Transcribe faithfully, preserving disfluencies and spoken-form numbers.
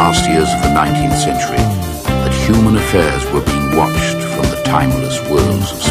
last years of the nineteenth century that human affairs were being watched from the timeless worlds of space.